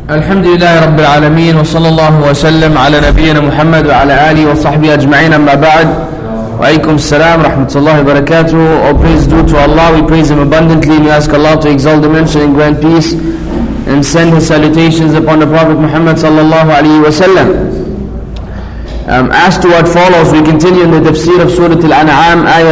الحمد لله رب العالمين وصلى الله وسلم على نبينا محمد وعلى آله وصحبه أجمعين أما بعد وعليكم السلام ورحمة الله وبركاته. All praise due to Allah, we praise Him abundantly and we ask Allah to exalt the mention and grant peace and send His salutations upon the Prophet Muhammad sallallahu alaihi wasallam. As to what follows, we continue in the tafsir of Surah Al-An'am, ayah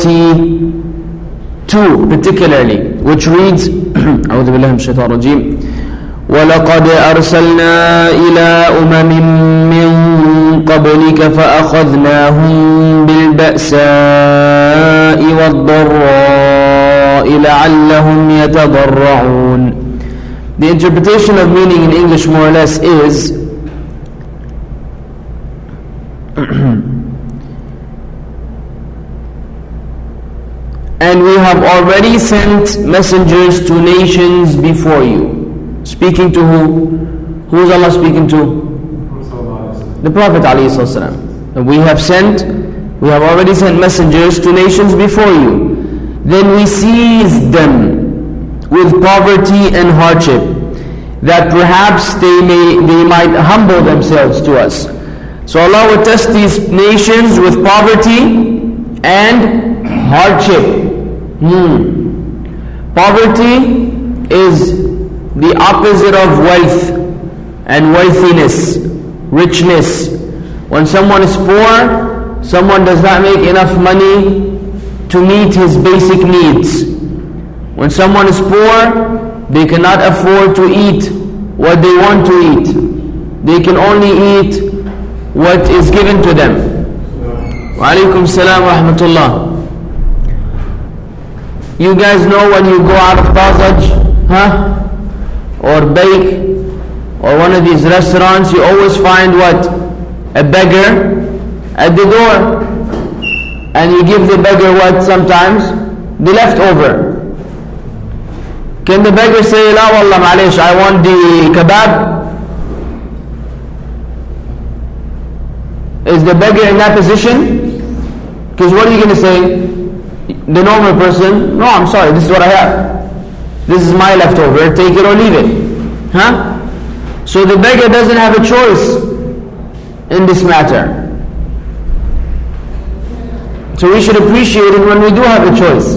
42 particularly, which reads أعوذ بالله من الشيطان الرجيم وَلَقَدْ أَرْسَلْنَا إِلَىٰ أُمَمٍ مِّن قَبْلِكَ فَأَخَذْنَاهُم بِالْبَأْسَاءِ وَالضَّرَّاءِ لَعَلَّهُمْ يَتَضَرَّعُونَ. The interpretation of meaning in English more or less is and we have already sent messengers to nations before you. Speaking to who? Who is Allah speaking to? The Prophet ﷺ. We have already sent messengers to nations before you. Then we seized them with poverty and hardship, that perhaps they might humble themselves to us. So Allah would test these nations with poverty and hardship. Poverty is the opposite of wealth and wealthiness, richness. When someone is poor, someone does not make enough money to meet his basic needs. When someone is poor, they cannot afford to eat what they want to eat. They can only eat what is given to them. Wa alaikum salam wa rahmatullah. You guys know when you go out of Tazaj, or bake, or one of these restaurants, you always find what? A beggar at the door. And you give the beggar what sometimes? The leftover. Can the beggar say, La wallah ma'alesh, I want the kebab? Is the beggar in that position? Because what are you going to say? The normal person, no, I'm sorry, this is what I have. This is my leftover, take it or leave it. So the beggar doesn't have a choice in this matter. So we should appreciate it when we do have a choice.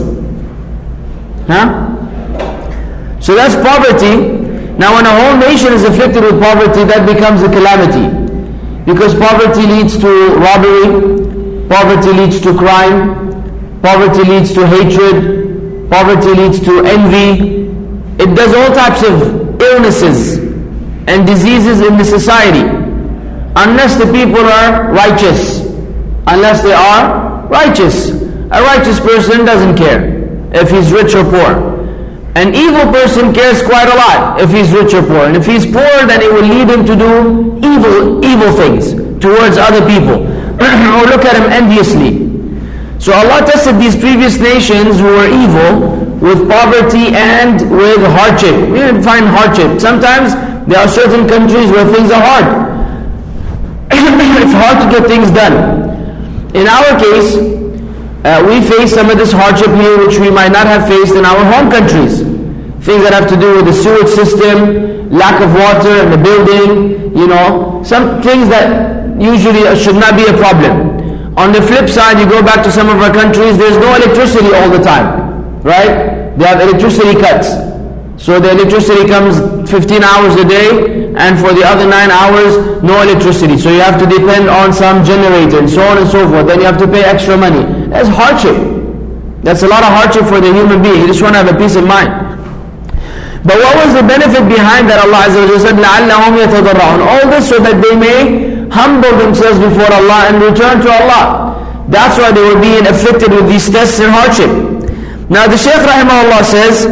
So that's poverty. Now when a whole nation is afflicted with poverty, that becomes a calamity. Because poverty leads to robbery, poverty leads to crime, poverty leads to hatred, poverty leads to envy. It does all types of illnesses and diseases in the society. Unless the people are righteous. Unless they are righteous. A righteous person doesn't care if he's rich or poor. An evil person cares quite a lot if he's rich or poor. And if he's poor, then it will lead him to do evil things towards other people. Or look at him enviously. So Allah tested these previous nations who were evil with poverty and with hardship. We didn't find hardship. Sometimes there are certain countries where things are hard. It's hard to get things done. In our case, we face some of this hardship here which we might not have faced in our home countries. Things that have to do with the sewage system, lack of water in the building, some things that usually should not be a problem. On the flip side, you go back to some of our countries, there's no electricity all the time, right? They have electricity cuts. So the electricity comes 15 hours a day, and for the other 9 hours, no electricity. So you have to depend on some generator, and so on and so forth. Then you have to pay extra money. That's hardship. That's a lot of hardship for the human being. You just want to have a peace of mind. But what was the benefit behind that? Allah Azza wa Jalla said, لَعَلَّهُمْ يَتَضَرَّعُونَ. All this so that they may humble themselves before Allah and return to Allah. That's why they were being afflicted with these tests and hardship. Now the Shaykh Rahimahullah says,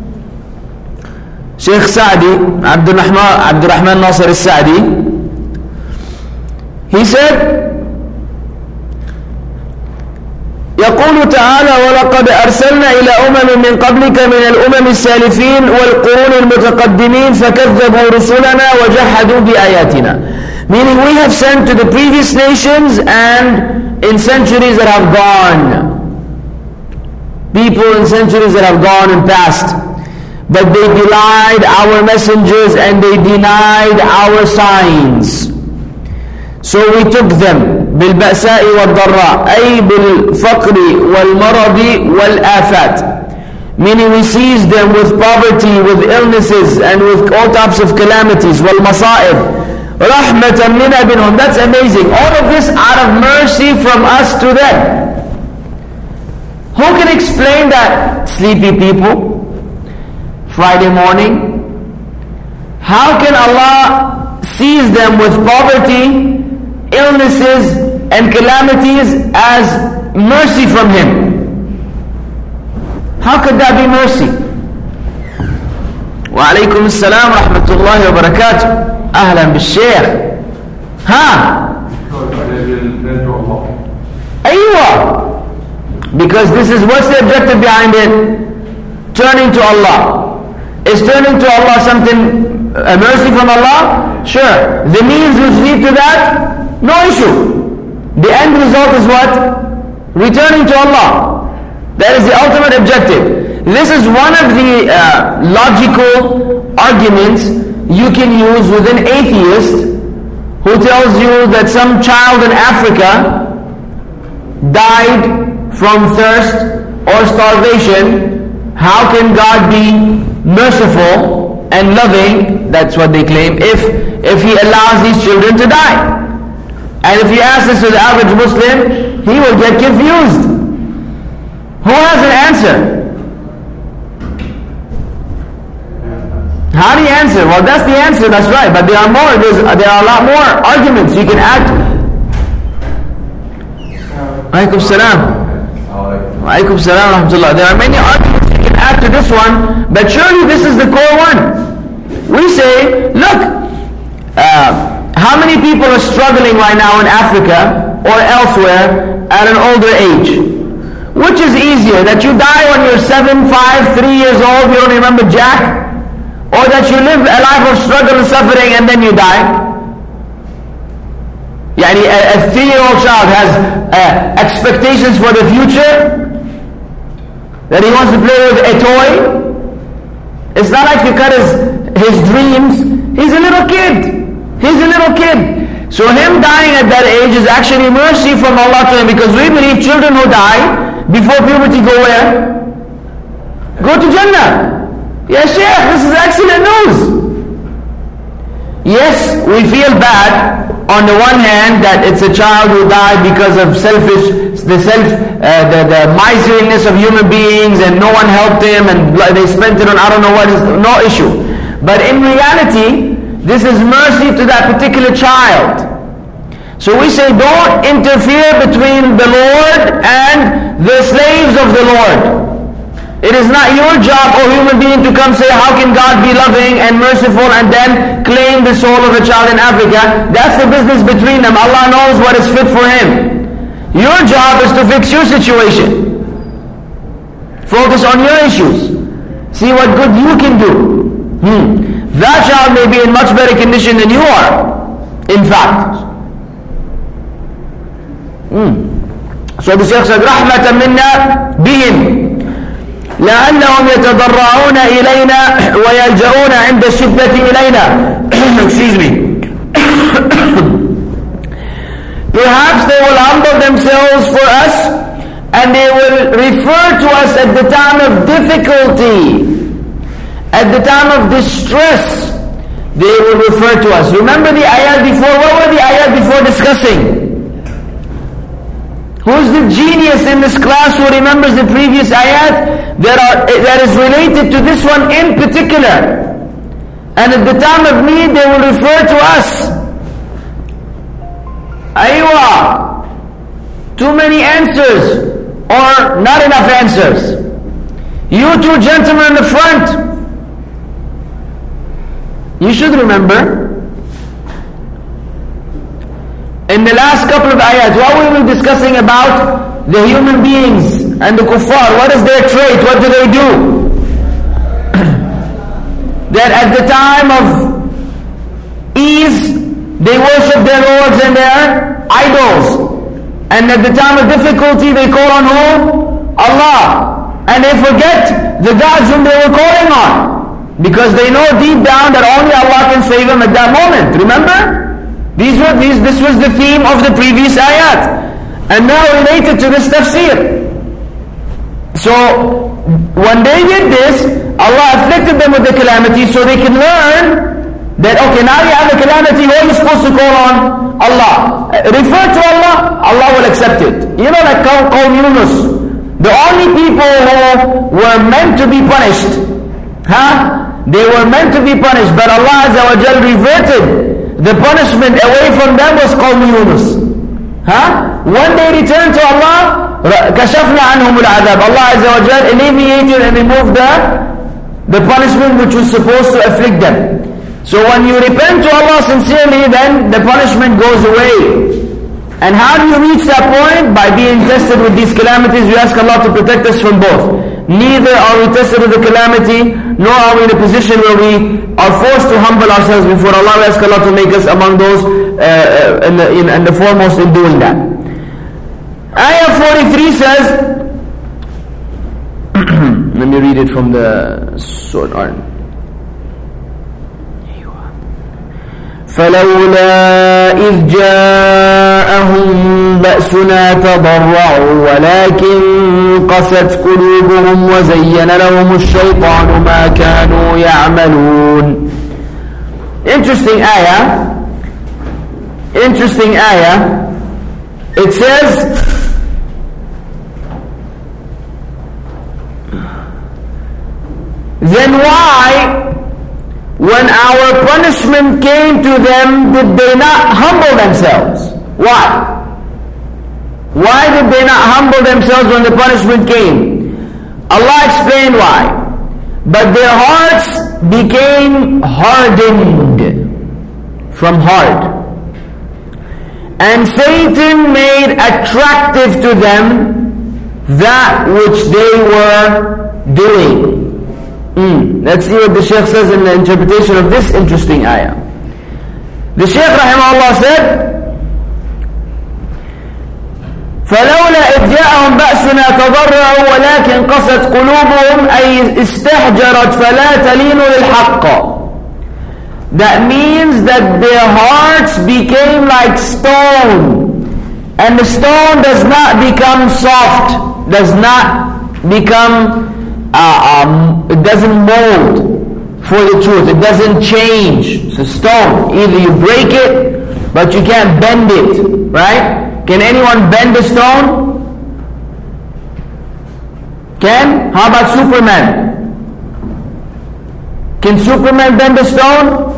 Shaykh Sa'di, Abdul Rahman Nasir al-Sa'di, he said, يقول تعالى ولقد أرسلنا إلى أمم من قبلك من الأمم السالفين والقرون المتقدمين فكذبوا رسلنا وجحدوا بآياتنا. Meaning we have sent to the previous nations and in centuries that have gone. People in centuries that have gone and passed. but they belied our messengers and they denied our signs. So we took them بالبأساء والضراء أي بالفقر والمرض والآفات, meaning we seized them with poverty, with illnesses, and with all types of calamities. والمصائب رحمة منا بنهم. That's amazing. All of this out of mercy from us to them. Who can explain that? Sleepy people, Friday morning. How can Allah seize them with poverty, illnesses, and calamities as mercy from Him? How could that be mercy? Wa alaykum as-salam wa rahmatullahi wa barakatuh. Ahlan bil-shaykh. Aywa. Because this is, what's the objective behind it? Turning to Allah. Is turning to Allah something, a mercy from Allah? Sure. The means which lead to that? No issue. The end result is what? Returning to Allah. That is the ultimate objective. This is one of the logical arguments you can use with an atheist who tells you that some child in Africa died from thirst or starvation. How can God be merciful and loving, that's what they claim, if He allows these children to die? And if you ask this to the average Muslim, he will get confused. Who has an answer? How do you answer? Well, that's the answer, that's right. But there are a lot more arguments you can add to it. Alaikum salam. Alaikum salam wa rahmatullah. There are many arguments you can add to this one, but surely this is the core one. We say, look, how many people are struggling right now in Africa or elsewhere at an older age? Which is easier, that you die when you're 7, 5, 3 years old, you don't remember jack? Or that you live a life of struggle and suffering and then you die? Yani a 3-year-old child has expectations for the future, that he wants to play with a toy. It's not like you cut his dreams. He's a little kid. So him dying at that age is actually mercy from Allah to him, because we believe children who die before puberty go where? Go to Jannah. Yes, Shaykh, this is excellent news. Yes, we feel bad on the one hand that it's a child who died because of the miserliness of human beings and no one helped him and they spent it on I don't know what, is no issue. But in reality, this is mercy to that particular child. So we say, don't interfere between the Lord and the slaves of the Lord. It is not your job, O human being, to come say, how can God be loving and merciful, and then claim the soul of a child in Africa. That's the business between them. Allah knows what is fit for him. Your job is to fix your situation. Focus on your issues. See what good you can do. That child may be in much better condition than you are, in fact. So the Shaykh said, رَحْمَةً مِنَّا بِهِمْ لأنهم يتضرعون إلينا ويلجؤون عند الشدة إلينا. Excuse me. Perhaps they will humble themselves for us and they will refer to us at the time of difficulty, at the time of distress. They will refer to us. Remember the ayat before? What were the ayat before discussing? Who's the genius in this class who remembers the previous ayat that is related to this one in particular? And at the time of need, they will refer to us. Aywa! Too many answers, or not enough answers. You two gentlemen in the front, you should remember. In the last couple of ayat, what were we discussing about? The human beings and the kuffar. What is their trait? What do they do? That at the time of ease, they worship their lords and their idols. And at the time of difficulty, they call on who? Allah. And they forget the gods whom they were calling on. Because they know deep down that only Allah can save them at that moment. Remember? This was the theme of the previous ayat. And now related to this tafsir. So, when they did this, Allah afflicted them with the calamity so they can learn that, okay, now you have a calamity, who are you supposed to call on? Allah. Refer to Allah, Allah will accept it. You know, like Qawm Yunus. The only people who were meant to be punished, they were meant to be punished, but Allah Azza wa Jal reverted the punishment away from them was Qawm Yunus. When they returned to Allah, كَشَفْنَا عَنْهُمُ الْعَذَابِ, Allah Azza wa Jal alleviated and removed the punishment which was supposed to afflict them. So when you repent to Allah sincerely, then the punishment goes away. And how do you reach that point? By being tested with these calamities. We ask Allah to protect us from both. Neither are we tested with the calamity, nor are we in a position where we are forced to humble ourselves before Allah. We ask Allah to make us among those and the foremost in doing that. Ayah 43 says, let me read it from the Surah Art. فلولا إذ جاءهم بأسنا تضرعوا ولكن قست قلوبهم وزين لهم الشيطان ما كانوا يعملون. Interesting ayah. It says, then why, when our punishment came to them, did they not humble themselves? Why? Why did they not humble themselves when the punishment came? Allah explained why. But their hearts became hardened from hard. And Satan made attractive to them that which they were doing. Let's see what the Shaykh says in the interpretation of this interesting ayah. The Shaykh rahimahullah said, فلولا إذ جاءهم بأسنا تضرعوا ولكن قست قلوبهم أي استحجرت فلا تلين للحق. That means that their hearts became like stone, and the stone does not become soft, does not become it doesn't mold for the truth, it doesn't change. It's a stone, either you break it but you can't bend it, right? Can anyone bend a stone? Can? How about Superman? Can Superman bend a stone?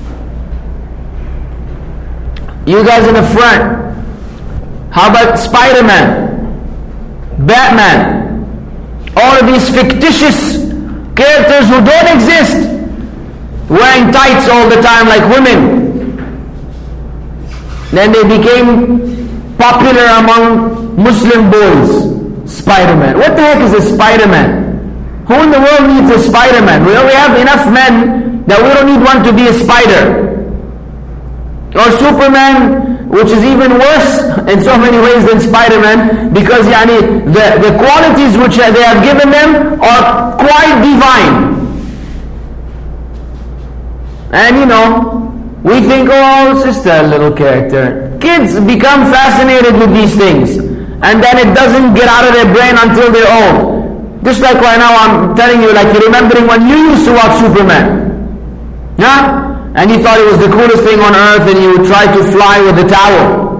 You guys in the front. How about Spider-Man? Batman? All of these fictitious characters who don't exist, wearing tights all the time like women. Then they became popular among Muslim boys. Spider-Man. What the heck is a Spider-Man? Who in the world needs a Spider-Man? We have enough men that we don't need one to be a spider. Or Superman, which is even worse in so many ways than Spider-Man, because the qualities which they have given them are quite divine. And we think, oh, it's just a little character. Kids become fascinated with these things, and then it doesn't get out of their brain until they're old. Just like right now I'm telling you, like you're remembering when you used to watch Superman. Yeah? And you thought it was the coolest thing on earth, and you would try to fly with a towel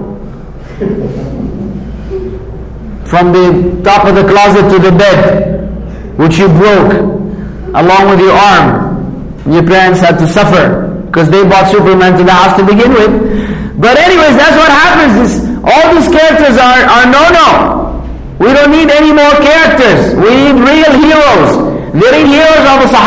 from the top of the closet to the bed, which you broke along with your arm. Your parents had to suffer because they bought Superman to the house to begin with. But anyways, that's what happens. All these characters are no. We don't need any more characters. We need real heroes. The real heroes are the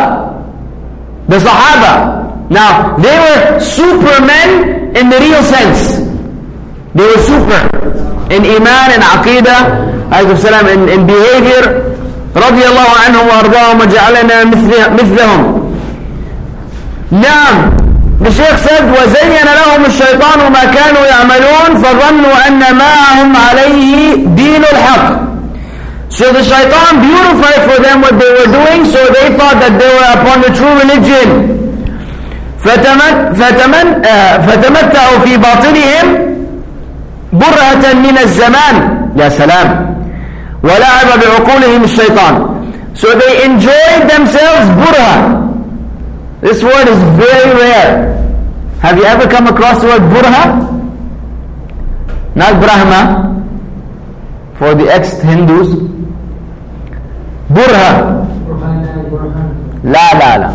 Sahaba. Now, they were supermen in the real sense. They were super in iman and aqidah, in behavior. رضي الله عنهم وأرضاهم وجعلنا مثلهم. نعم. The Shaykh said, وَزَيَّنَ لَهُمُ الشَّيْطَانُ مَا كَانُوا يَعْمَلُونَ فَظَنُّوا أَنَّ مَا هُمْ عَلَيْهِ دِينُ الْحَقِّ. So the shaitan beautified for them what they were doing, so they thought that they were upon the true religion. فَتَمَتَّعُوا فِي بَاطِنِهِمْ بُرْهَةً مِنَ الزَّمَانِ يا سلام وَلَعَبَ بِعُقُولِهِمُ الشَّيْطَانِ. So they enjoyed themselves burha. This word is very rare. Have you ever come across the word burha? Not Brahma, for the ex-Hindus. Burha. La.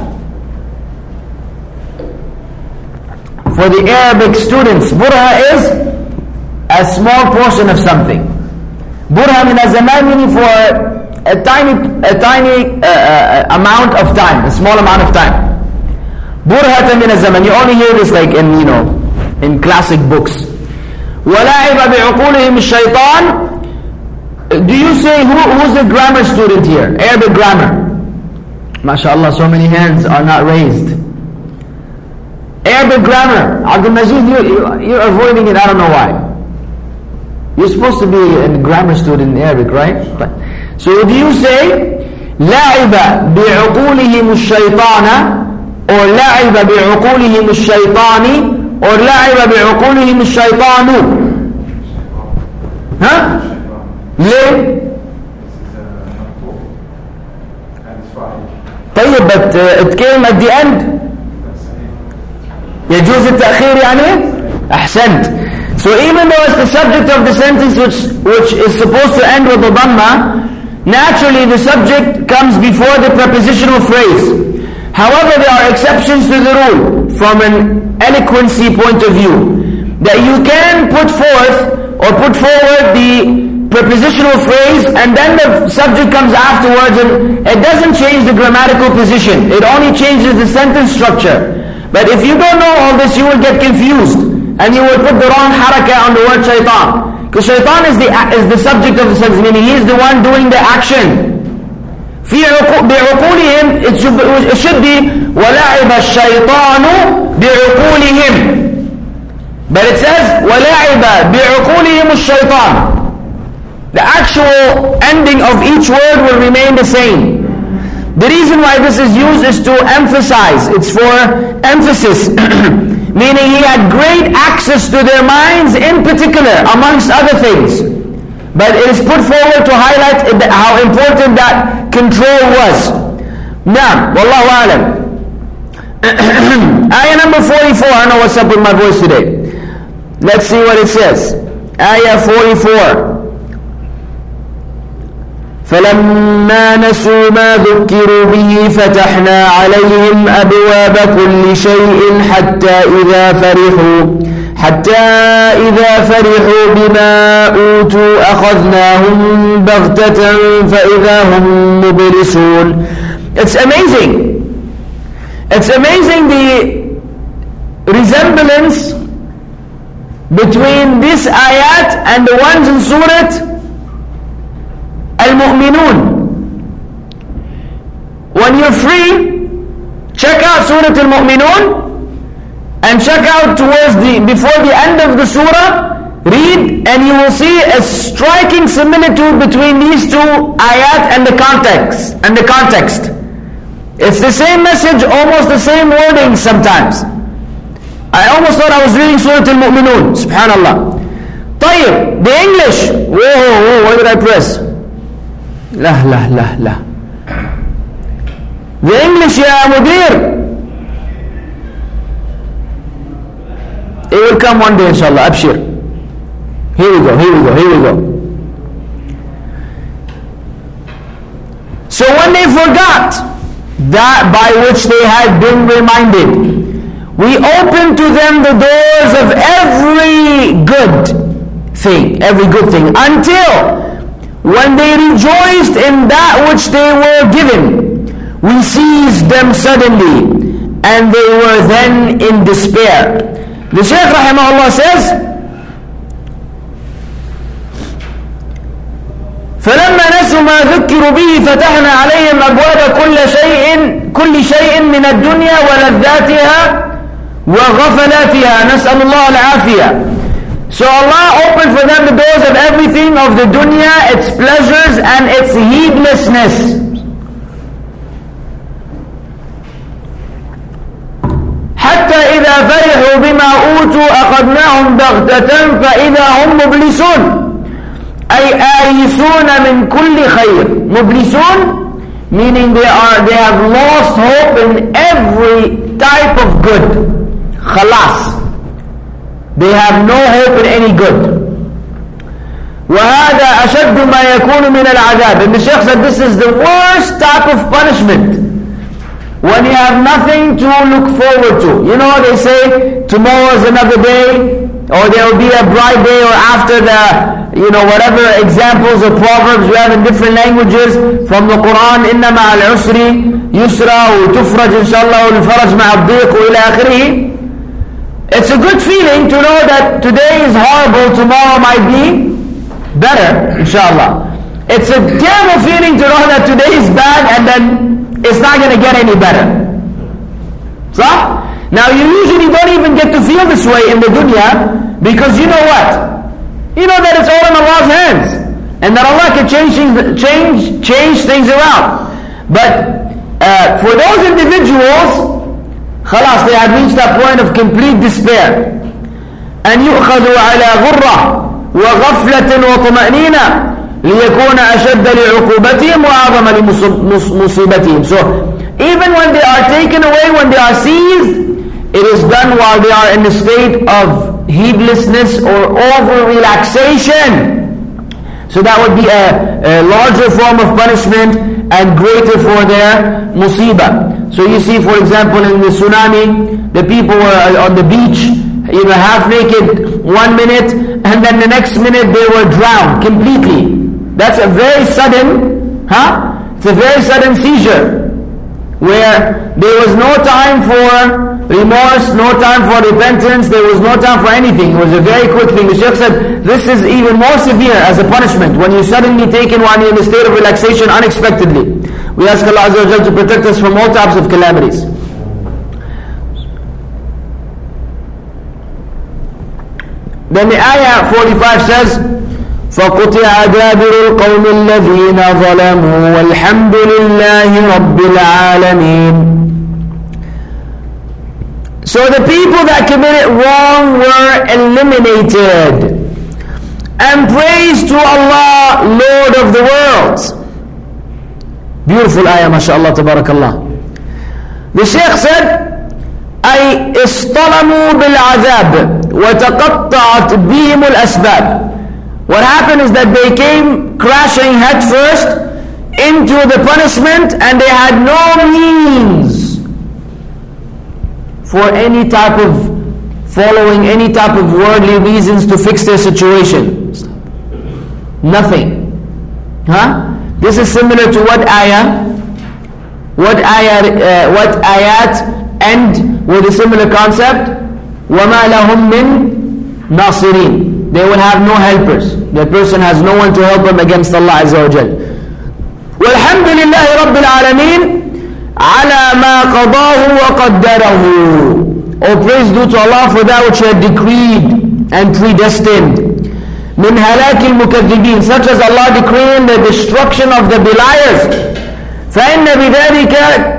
For the Arabic students, burha is a small portion of something. Burha min az-zaman, meaning for a tiny amount of time, a small amount of time. Burhatan min az-zaman. You only hear this like in classic books. وَلَعِبَ بِعُقُولِهِمُ الشَّيْطَانِ. Do you say who's a grammar student here? Arabic grammar. MashaAllah, so many hands are not raised. Arabic grammar. Abdul Majid, you're avoiding it, I don't know why. You're supposed to be a grammar student in Arabic, right? So do you say لَعِبَ بِعُقُولِهِمُ الشَّيْطَانَ or لَعِبَ بِعُقُولِهِمُ الشَّيْطَانِ or لَعِبَ بِعُقُولِهِمُ الشَّيْطَانُ? Huh? ليه؟ طيب, but it came at the end. يجوز التأخير يعني؟ أحسنت. So even though it's the subject of the sentence which is supposed to end with a dhamma, naturally the subject comes before the prepositional phrase. However, there are exceptions to the rule from an eloquency point of view, that you can put forward the prepositional phrase and then the subject comes afterwards, and it doesn't change the grammatical position, it only changes the sentence structure. But if you don't know all this, you will get confused and you will put the wrong harakah on the word shaitan, because shaitan is the subject of the sentence, meaning he is the one doing the action. بعقولهم, it should be وَلَعِبَ الشَّيْطَانُ بِعُقُولِهِمْ, but it says وَلَعِبَ بِعُقُولِهِمُ الشَّيْطَانُ. The actual ending of each word will remain the same. The reason why this is used is to emphasize, it's for emphasis, meaning he had great access to their minds in particular, amongst other things. But it is put forward to highlight how important that control was. Naam, wallahu alam. Ayah number 44, I don't know what's up with my voice today. Let's see what it says. Ayah 44. فَلَمَّا نَسُوا مَا ذُكِّرُوا بِهِ فَتَحْنَا عَلَيْهِمْ أَبْوَابَ كُلِّ شَيْءٍ حَتَّى إِذَا فَرِحُوا بِمَا أُوتُوا أَخَذْنَاهُمْ بَغْتَةً فَإِذَا هُمْ مُبْلِسُونَ. It's amazing. It's amazing the resemblance between this ayat and the ones in Surah Al-Mu'minun. When you're free, check out Surah Al-Mu'minun and check out before the end of the surah, read, and you will see a striking similitude between these two ayat and the context. It's the same message, almost the same wording sometimes. I almost thought I was reading Surah Al-Mu'minun. Subhanallah. طيب, the English. Whoa, what did I press? La. The English, ya Mudir. It will come one day, inshallah. Abshir. Here we go. So when they forgot that by which they had been reminded, we opened to them the doors of every good thing, until when they rejoiced in that which they were given, we seized them suddenly, and they were then in despair. The Shaykh rahimahullah says, فَلَمَّا نَسُوا مَا ذُكِّرُوا بِهِ فَتَحْنَا عَلَيْهِمْ أَبْوَابَ كُلِّ شَيْءٍ مِنَ الدُّنْيَا وَلَذَّاتِهَا وَغَفَلَاتِهَا نَسْأَلُ اللَّهَ الْعَافِيَةَ. So Allah opened for them the doors of everything of the dunya, its pleasures and its heedlessness. حتى إذا فرحوا بما أوتوا أخذناهم بغتة فإذا هم مبلسون أي آيسون من كل خير. مبلسون meaning they have lost hope in every type of good. خلاص, they have no hope in any good. وهذا أشد ما يكون من العذاب. And the Shaykh said this is the worst type of punishment, when you have nothing to look forward to. You know, they say tomorrow is another day, or there will be a bright day, or after the, whatever examples or proverbs we have in different languages from the Quran, إِنَّ مَعَ الْعُسْرِ يُسْرًا وَتُفْرَجْ إِنْ شَاء اللَّهُ الْفَرَجْ مَعَ الضِّيقِ إِلَى آخِرِهِ. It's a good feeling to know that today is horrible, tomorrow might be better, inshallah. It's a terrible feeling to know that today is bad and then it's not going to get any better. So, now you usually don't even get to feel this way in the dunya, because you know what? You know that it's all in Allah's hands, and that Allah can change things around. But for those individuals, khalas, they have reached that point of complete despair. أن يؤخذوا على غرة وغفلة وطمأنينة ليكون أشد لعقوبتهم وأعظم لمصيبتهم. So even when they are taken away, when they are seized, it is done while they are in a state of heedlessness or over-relaxation. So that would be a larger form of punishment and greater for their musibah. So you see, for example, in the tsunami, the people were on the beach, half naked 1 minute, and then the next minute they were drowned completely. That's a very sudden, it's a very sudden seizure, where there was no time for remorse, no time for repentance, there was no time for anything. It was a very quick thing. The Shaykh said, this is even more severe as a punishment, when you're suddenly taken while you're in a state of relaxation unexpectedly. We ask Allah Azza wa Jalla to protect us from all types of calamities. Then the ayah 45 says, فَقُطِعَ دَابِرُ الْقَوْمِ الَّذِينَ ظَلَمُوا وَالْحَمْدُ لِلَّهِ رَبِّ الْعَالَمِينَ. So the people that committed wrong were eliminated. And praise to Allah, Lord of the worlds. Beautiful ayah, mashallah, tabarakallah. The Shaykh said, أي اصطلموا بالعذاب وتقطعت بهم الأسباب. What happened is that they came crashing headfirst into the punishment, and they had no means for any type of following any type of worldly reasons to fix their situation. Nothing. This is similar to what ayat end with a similar concept. وَمَا لَهُمْ مِنْ نَاصِرِينَ. They will have no helpers. The person has no one to help them against Allah Azza wa Jal. وَالْحَمْدُ لِلَّهِ رَبِّ الْعَالَمِينَ عَلَى مَا قَضَاهُ وَقَدَّرَهُ. All praise due to Allah for that which He had decreed and predestined. مِنْ هَلَاكِ الْمُكَذِّبِينَ, such as Allah decreeing the destruction of the beliers. فإن بذلك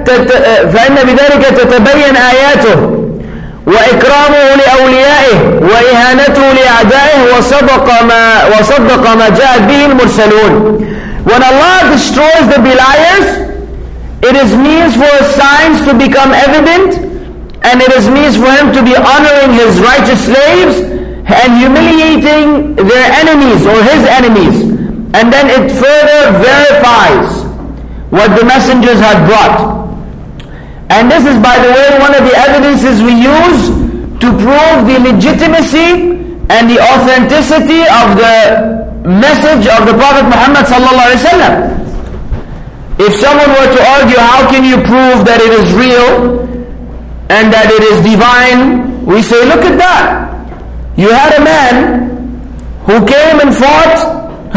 تتبين آياته وإكرامه لأوليائه وإهانته لأعدائه وصدق ما جاءت به المرسلون. When Allah destroys the beliers, it is means for His signs to become evident, and it is means for Him to be honoring His righteous slaves and humiliating their enemies or His enemies. And then it further verifies what the messengers had brought. And this is, by the way, one of the evidences we use to prove the legitimacy and the authenticity of the message of the Prophet Muhammad sallallahu alaihi wasallam. If someone were to argue, how can you prove that it is real and that it is divine? We say, look at that. You had a man who came and fought,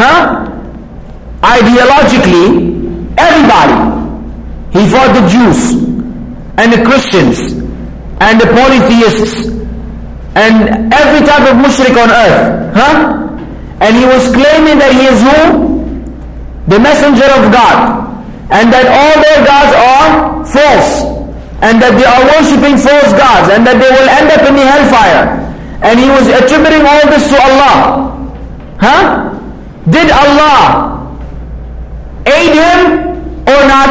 ideologically, everybody. He fought the Jews and the Christians and the polytheists and every type of mushrik on earth. And he was claiming that he is who? The messenger of God. And that all their gods are false. And that they are worshipping false gods. And that they will end up in the hellfire. And he was attributing all this to Allah. Did Allah aid him or not?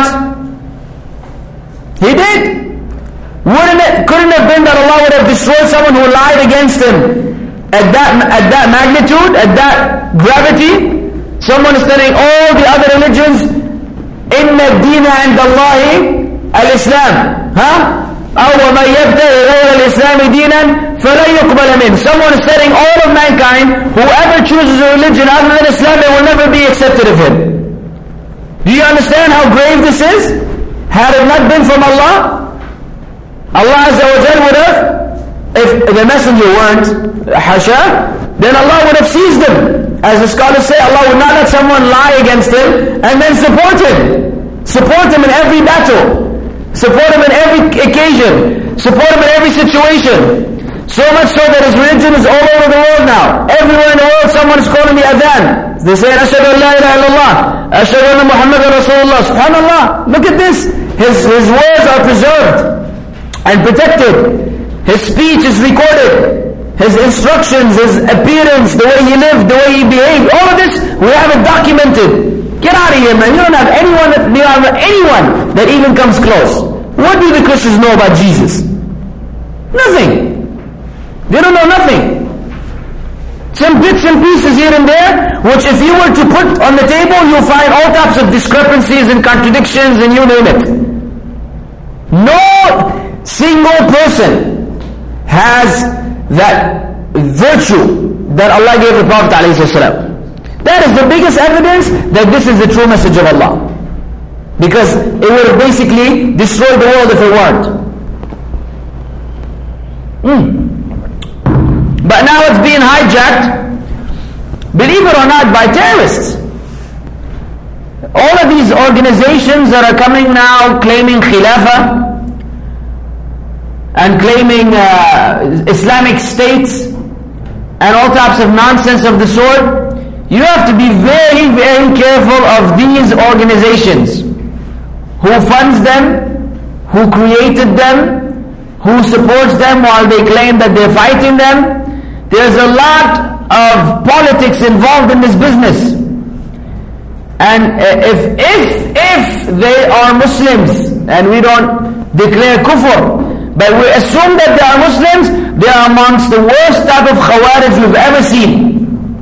He did. Couldn't have been that Allah would have destroyed someone who lied against him at that magnitude, at that gravity? Someone is telling all the other religions, إِنَّ الدِّينَ عِنْدَ اللَّهِ الْإِسْلَامِ أَوْ وَمَنْ يَبْتَغِ غَيْرَ الْإِسْلَامِ دِينًا فَلَنْ يُقْبَلَ مِنْهُ. Someone is telling all of mankind, whoever chooses a religion other than Islam, it will never be accepted of him. Do you understand how grave this is? Had it not been from Allah, Allah Azza wa Jal would have, if the messenger weren't, hasha, then Allah would have seized them. As the scholars say, Allah would not let someone lie against him and then support him. Support him in every battle. Support him in every occasion. Support him in every situation. So much so that his religion is all over the world now. Everywhere in the world someone is calling the adhan. They say, Ashhadu an la ilaha illallah. Ashhadu anna Muhammadan Rasulullah. Subhanallah. Look at this. His words are preserved and protected. His speech is recorded. His instructions, his appearance, the way he lived, the way he behaved, all of this, we have it documented. Get out of here, man. You don't have anyone that even comes close. What do the Christians know about Jesus? Nothing. They don't know nothing. Some bits and pieces here and there, which if you were to put on the table, you'll find all types of discrepancies and contradictions and you name it. No single person has that virtue that Allah gave the Prophet ﷺ. That is the biggest evidence that this is the true message of Allah. Because it would have basically destroyed the world if it weren't. But now it's being hijacked, believe it or not, by terrorists. All of these organizations that are coming now claiming Khilafah and claiming Islamic states and all types of nonsense of the sort, you have to be very, very careful of these organizations. Who funds them, who created them, who supports them while they claim that they're fighting them. There's a lot of politics involved in this business. And if they are Muslims, and we don't declare kufr, but we assume that they are Muslims, they are amongst the worst type of Khawarij we've ever seen.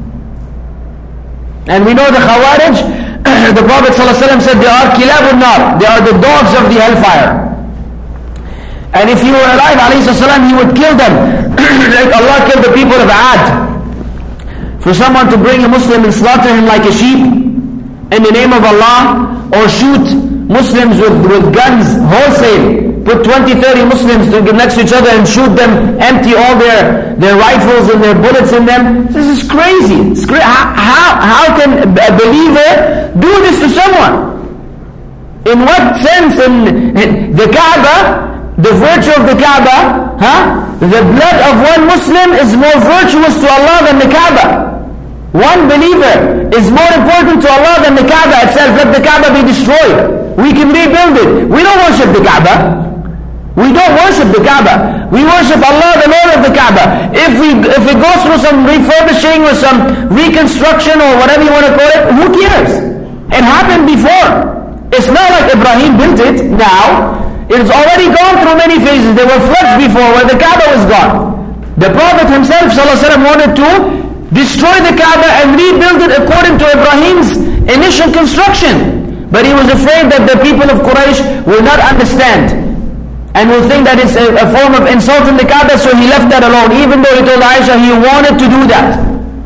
And we know the Khawarij, the Prophet ﷺ said they are kilabun nar, they are the dogs of the hellfire. And if he were alive, ﷺ, he would kill them, like Allah killed the people of Ad. For someone to bring a Muslim and slaughter him like a sheep in the name of Allah, or shoot Muslims with guns wholesale, put 20, 30 Muslims next to each other and shoot them, empty all their rifles and their bullets in them. This is crazy. How can a believer do this to someone? In what sense? In the Kaaba, the virtue of the Kaaba, the blood of one Muslim is more virtuous to Allah than the Kaaba. One believer is more important to Allah than the Kaaba itself. Let the Kaaba be destroyed. We can rebuild it. We don't worship the Kaaba. We don't worship the Kaaba. We worship Allah, the Lord of the Kaaba. If it goes through some refurbishing or some reconstruction or whatever you want to call it, who cares? It happened before. It's not like Ibrahim built it now. It's already gone through many phases. There were floods before where the Kaaba was gone. The Prophet himself ﷺ wanted to destroy the Kaaba and rebuild it according to Ibrahim's initial construction. But he was afraid that the people of Quraysh will not understand and will think that it's a form of insulting the Kaaba, so he left that alone, even though he told Aisha he wanted to do that.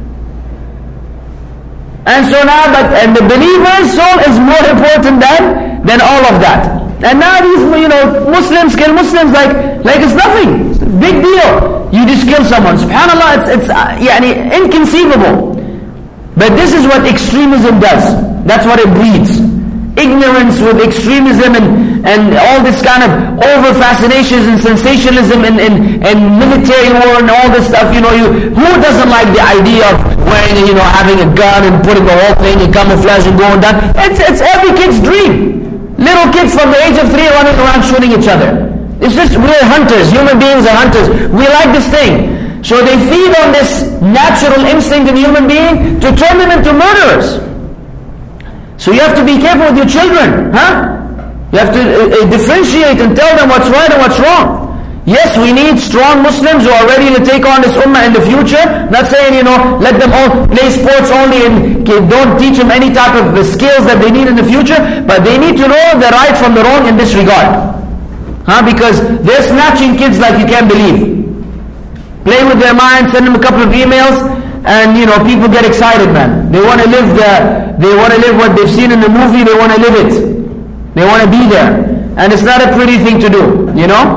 And so now, and the believer's soul is more important than all of that. And now these, Muslims kill Muslims like it's nothing. It's a big deal. You just kill someone. SubhanAllah, it's inconceivable. But this is what extremism does. That's what it breeds. Ignorance with extremism and all this kind of over fascinations and sensationalism and military war and all this stuff. Who doesn't like the idea of wearing, having a gun and putting the whole thing in camouflage and going down? It's every kid's dream. Little kids from the age of 3 running around shooting each other. It's just, we're hunters. Human beings are hunters. We like this thing. So they feed on this natural instinct in a human being to turn them into murderers. So you have to be careful with your children, You have to differentiate and tell them what's right and what's wrong. Yes, we need strong Muslims who are ready to take on this ummah in the future. Not saying, let them all play sports only and don't teach them any type of skills that they need in the future. But they need to know the right from the wrong in this regard. Because they're snatching kids like you can't believe. Play with their minds, send them a couple of emails, and people get excited, man. They want to live what they've seen in the movie. They want to live it. They want to be there, and it's not a pretty thing to do.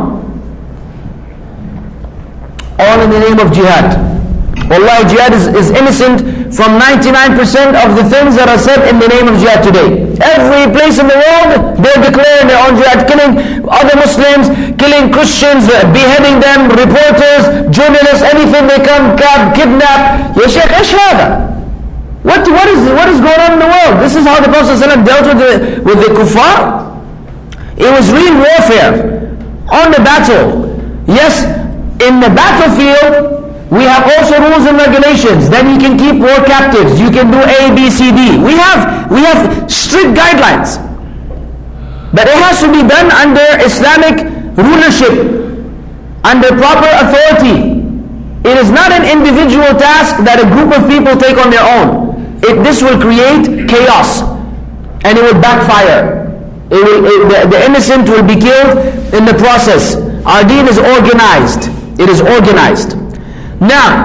All in the name of jihad. Wallahi, jihad is innocent from 99% of the things that are said in the name of jihad today. Every place in the world, they're declaring their own jihad, killing other Muslims, killing Christians, beheading them, reporters, journalists, anything they come, kidnap. Ya Shaykh, ايش هذا? What is going on in the world? This is how the Prophet ﷺ dealt with the kuffar. It was real warfare on the battle. Yes, in the battlefield, we have also rules and regulations. Then you can keep war captives. You can do A, B, C, D. We have strict guidelines. But it has to be done under Islamic rulership, under proper authority. It is not an individual task that a group of people take on their own. This will create chaos, and it will backfire. The innocent will be killed in the process. Our deen is organized. It is organized. Now,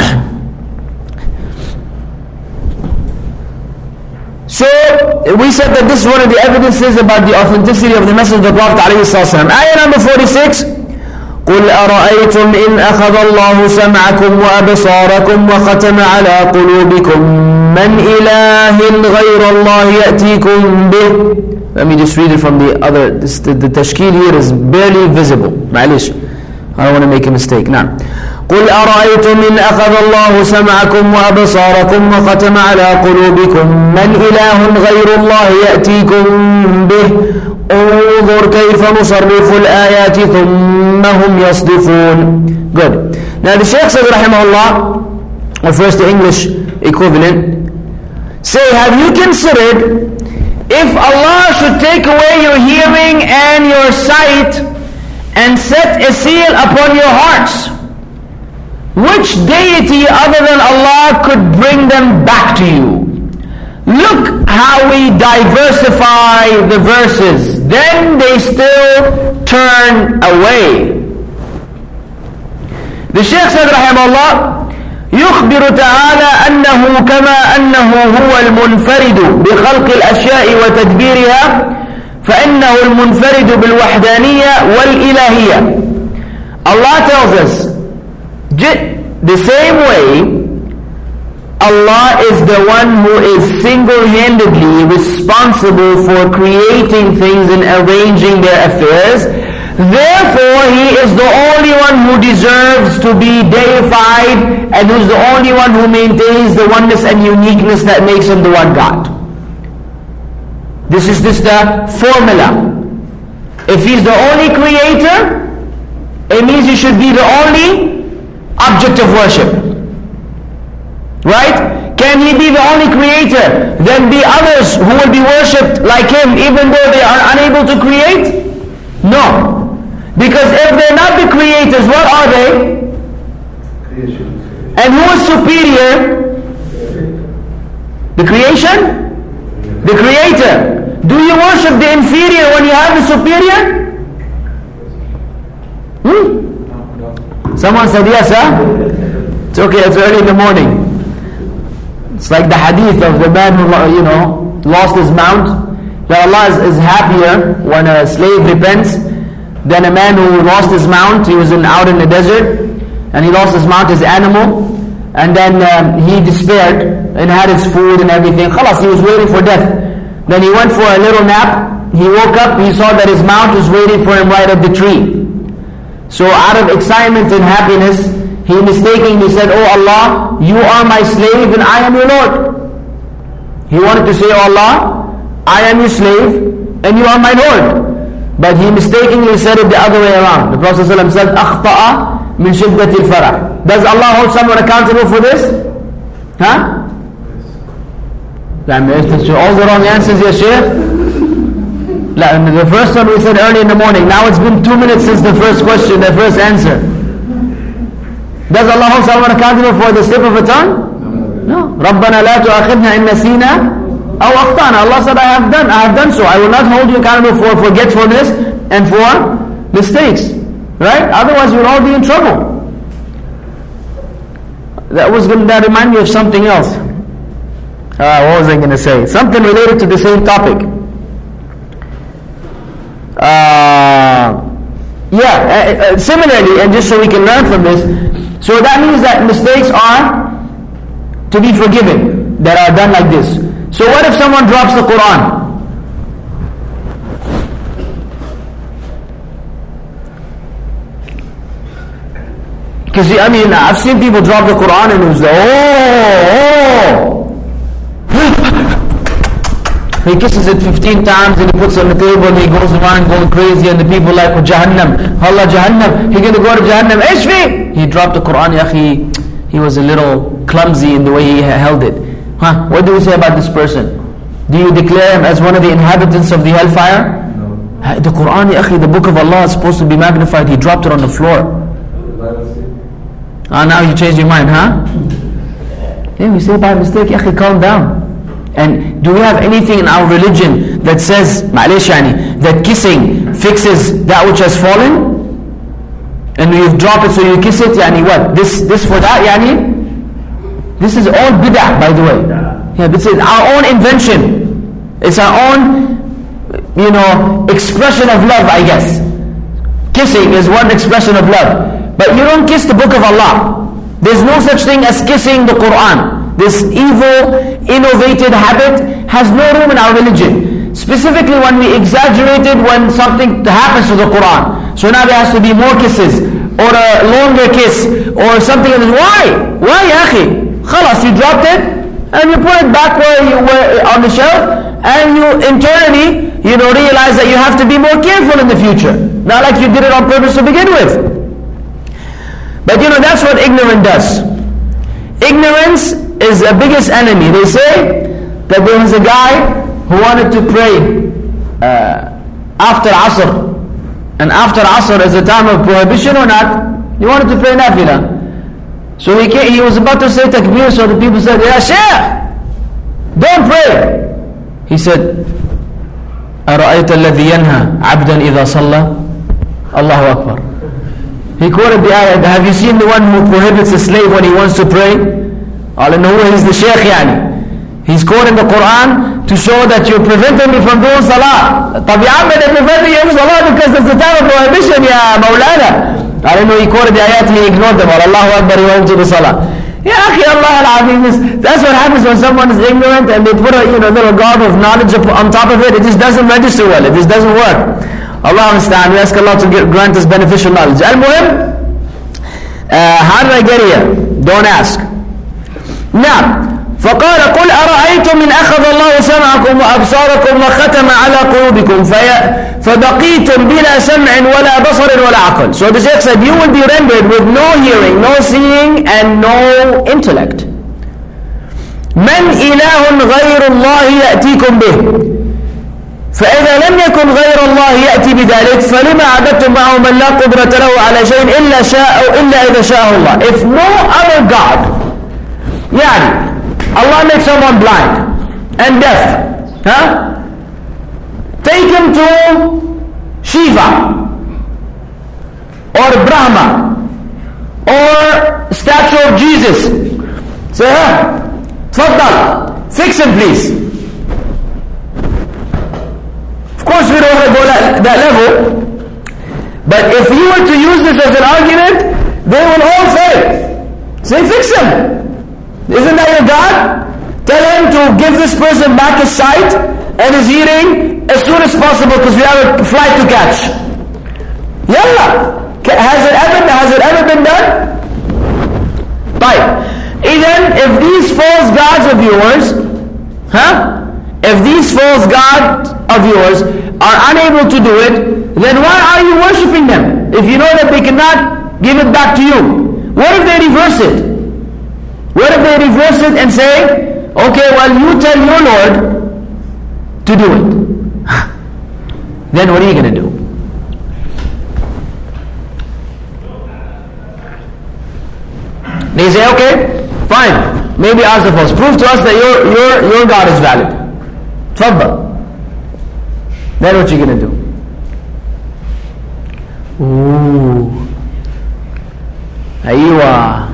so we said that this is one of the evidences about the authenticity of the message of the Prophet ﷺ. Ayah number 46. قُلْ أَرَأَيْتُمْ إِنْ أَخَذَ اللَّهُ سَمْعَكُمْ وَأَبْصَارَكُمْ وَخَتَمَ عَلَى قُلُوبِكُمْ مَنْ إِلَهٍ غَيْرَ اللَّهِ يَأْتِيكُمْ بِهِ. Let me just read it from the other. The tashkil here is barely visible. معلش, I don't want to make a mistake. Now, قُلْ أَرَأَيْتُمْ إِنْ أَخَذَ اللَّهُ سَمْعَكُمْ وَأَبْصَارَكُمْ وَخَتَمَ عَلَى قُلُوبِكُمْ مَنْ إِلَهٌ غَيْرُ اللَّهِ يَأْتِيكُمْ بِهِ انظر كيف نصرف الآيات ثم هم يصدفون. Good. Now the Shaykh says rahimahullah, or first the English equivalent, say, have you considered if Allah should take away your hearing and your sight and set a seal upon your hearts, which deity other than Allah could bring them back to you? Look how we diversify the verses, then they still turn away. The Shaykh said rahimahullah, يخبر تعالى أنه كما أنه هو المنفرد بخلق الأشياء وتدبيرها فإنه المنفرد بالوحدانية والإلهية. Allah tells us, the same way Allah is the one who is single-handedly responsible for creating things and arranging their affairs. Therefore, He is the only one who deserves to be deified, and who is the only one who maintains the oneness and uniqueness that makes Him the one God. This is just the formula. If He's the only creator, it means He should be the only object of worship. Right? Can He be the only creator? Then be others who will be worshipped like Him even though they are unable to create? No. Because if they're not the creators, what are they? Creation. And who is superior? The creation? The creator. Do you worship the inferior when you have the superior? Someone said yes, huh? It's okay, it's early in the morning. It's like the hadith of the man who, lost his mount. That Allah is happier when a slave repents than a man who lost his mount. He was out in the desert and he lost his mount, his animal, and then he despaired and had his food and everything. Khalas, he was waiting for death. Then he went for a little nap. he woke up, he saw that his mount was waiting for him right at the tree. So out of excitement and happiness, he mistakenly said, "Oh Allah, you are my slave and I am your Lord." He wanted to say, "Oh Allah, I am your slave and you are my Lord." But he mistakenly said it the other way around. The Prophet ﷺ said, أَخْطَأَ مِنْ شِدَّةِ الْفَرَحِ. Does Allah hold someone accountable for this? Huh? All the wrong answers, ya Shaykh. The first one we said early in the morning. Now it's been 2 minutes since the first question, the first answer. Does Allah hold someone accountable for the slip of a tongue? No. رَبَّنَا لَا تُؤَخِذْنَا إِن نَسِينَا أَوْ أَخْطَأْنَا. Allah said, I have done so. I will not hold you accountable for forgetfulness and for mistakes. Right? Otherwise you will all be in trouble. That reminded me of something else. What was I going to say? Something related to the same topic. Similarly, and just so we can learn from this, so that means that mistakes are to be forgiven that are done like this. So what if someone drops the Quran? Because I've seen people drop the Quran and it was he kisses it 15 times and he puts it on the table and he goes around going crazy and the people like, oh, Jahannam, Allah Jahannam, he's going to go to Jahannam. Ishfi! He dropped the Quran, he was a little clumsy in the way he held it. What do we say about this person? Do you declare him as one of the inhabitants of the hellfire? No. The Quran, the book of Allah is supposed to be magnified. He dropped it on the floor. Now you changed your mind, huh? Yeah, we say by mistake, calm down. And do we have anything in our religion that says, that kissing fixes that which has fallen? And you've dropped it so you kiss it, what? This for that, This is all bid'ah, by the way. Yeah, this is our own invention. It's our own, expression of love, I guess. Kissing is one expression of love. But you don't kiss the book of Allah. There's no such thing as kissing the Quran. This evil, innovated habit has no room in our religion. Specifically when we exaggerated when something happens to the Quran. So now there has to be more kisses, or a longer kiss, or something. Why? Why, ya akhi? Khalas, you dropped it, and you put it back where you were on the shelf, and you internally, realize that you have to be more careful in the future. Not like you did it on purpose to begin with. But that's what ignorance does. Ignorance is the biggest enemy. They say that there was a guy who wanted to pray after Asr. And after Asr is a time of prohibition or not? He wanted to pray Nafila. So he was about to say takbir, so the people said, Ya Shaykh, don't pray. He said, أَرَأَيْتَ الَّذِي يَنْهَى عَبْدًا إِذَا صَلَّى Allahu Akbar. He quoted the ayah, have you seen the one who prohibits a slave when he wants to pray? He's the Shaykh He's quoting the Quran to show that you're preventing me from doing salah. طبيعا they're preventing you from salah because it's the time of prohibition, ya Mawlana. He quoted the ayat, he ignored them. Allahu Akbar, he went to the salah. Ya akhi, Allah al-Azim, that's what happens when someone is ignorant and they put a little garb of knowledge on top of it. It just doesn't register well. It just doesn't work. Allah understand. We ask Allah to grant us beneficial knowledge. Al-Muhim, how did I get here? Don't ask. Now, فقال قل أرأيتم إن أخذ الله سمعكم وأبصاركم وختم على قلوبكم فبقيتم بلا سمع ولا بصر ولا عقل. So the Shaykh said, you will be rendered with no hearing, no seeing, and no intellect. من إله غير الله يأتيكم به فإذا لم يكن غير الله يأتي بذلك فلما عبدتم معه من لا قدرة له على شيء إلا إذا شاء الله. If no other God, Allah makes someone blind and deaf, take him to Shiva or Brahma or statue of Jesus. Say, Tfaddal, fix him please. Of course we don't want to go that level, but if you were to use this as an argument, they will all say, fix him. Isn't that your God? Tell him to give this person back his sight and his hearing as soon as possible because we have a flight to catch. Yalla. Has it ever been done? Right. Even if these false gods of yours, if these false gods of yours are unable to do it, then why are you worshipping them? If you know that they cannot give it back to you. What if they reverse it? What if they reverse it and say, okay, well you tell your Lord to do it. Then what are you going to do? They say, okay, fine, maybe ours are false. Prove to us that your God is valid. Tfaddal. Then what you going to do? Ooh. Aywa.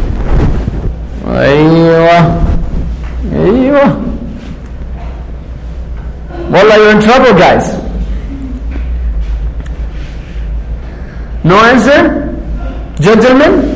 Wallah, you're in trouble, guys. No answer? Gentlemen?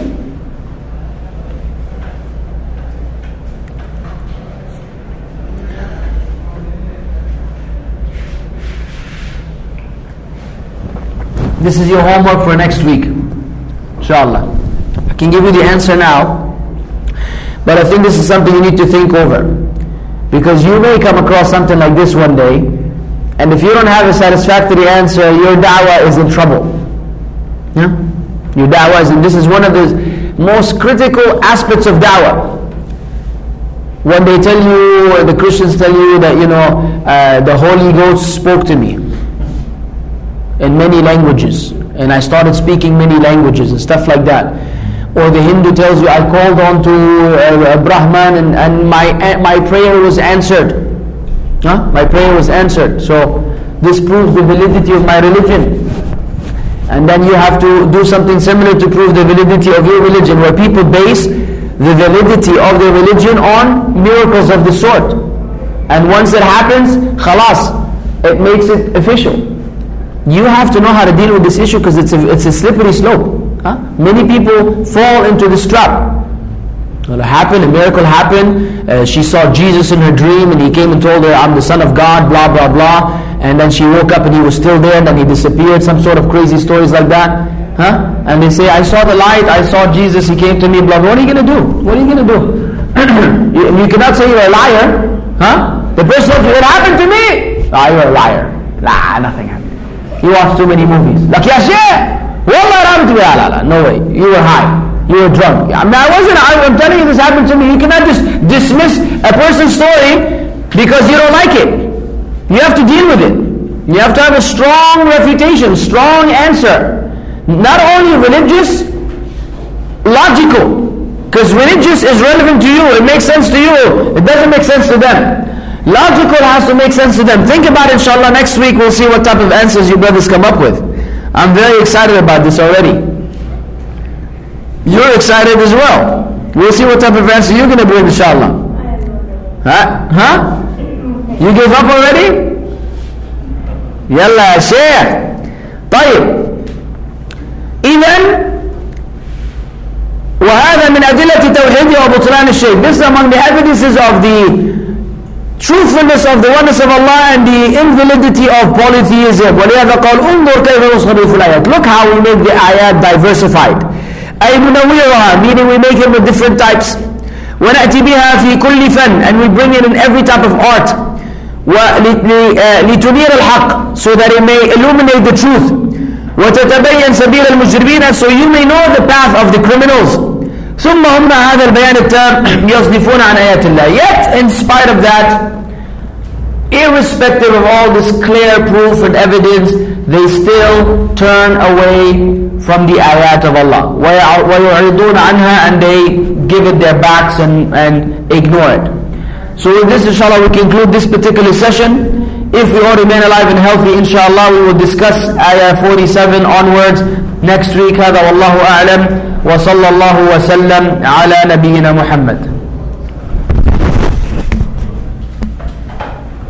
This is your homework for next week, inshallah. I can give you the answer now, but I think this is something you need to think over. Because you may come across something like this one day, and if you don't have a satisfactory answer, your da'wah is in trouble. Yeah? Your da'wah is in, this is one of the most critical aspects of da'wah. When they tell you, or the Christians tell you that, the Holy Ghost spoke to me in many languages, and I started speaking many languages and stuff like that. Or the Hindu tells you, I called on to Brahman and my prayer was answered. My prayer was answered. So this proves the validity of my religion. And then you have to do something similar to prove the validity of your religion, where people base the validity of their religion on miracles of the sort. And once it happens, khalas, it makes it official. You have to know how to deal with this issue because it's a slippery slope. Many people fall into this trap. A miracle happened. She saw Jesus in her dream and he came and told her, I'm the son of God, blah, blah, blah. And then she woke up and he was still there and then he disappeared. Some sort of crazy stories like that. And they say, I saw the light, I saw Jesus, he came to me, blah, blah. What are you going to do? What are you going to do? you cannot say you're a liar. The person says, what happened to me? You're a liar. Nah, nothing happened. You watch too many movies. Like, Wallah, no way. You were high. You were drunk. I'm telling you this happened to me. You cannot just dismiss a person's story because you don't like it. You have to deal with it. You have to have a strong refutation, strong answer. Not only religious, logical. Because religious is relevant to you. It makes sense to you. It doesn't make sense to them. Logical has to make sense to them. Think about it, inshallah. Next week we'll see what type of answers you brothers come up with. I'm very excited about this already. You're excited as well. We'll see what type of answer you're going to bring, inshallah. You gave up already? Yalla, Shaykh. طيب. إذن وهذا من أدلة توحيد وبطلان الشرك. This is among the evidences of the truthfulness of the oneness of Allah and the invalidity of polytheism. وَلِهَذَا قَالْ انظُرْ كَيْفَ نُصْرِفُ الْآيَاتِ. Look how we make the ayat diversified. أي ننوعها, meaning we make it with different types. وَنَأْتِ بِهَا فِي كُلِّ فَنٍ, and we bring it in every type of art. لِتُنِيرَ الْحَقِّ, so that it may illuminate the truth. وَتَتَبَيَّنْ سَبِيلَ الْمُجْرِمِينَ, so you may know the path of the criminals. ثم هم هذا البيان التام يصدفون عن آيات الله. Yet, in spite of that, irrespective of all this clear proof and evidence, they still turn away from the ayat of Allah. وَيُعْرِضُونَ عَنْهَا, and they give it their backs and ignore it. So with this, inshallah, we conclude this particular session. If we all remain alive and healthy, inshallah, we will discuss ayah 47 onwards next week. هذا والله أعلم وصلى الله وسلم على نبينا محمد.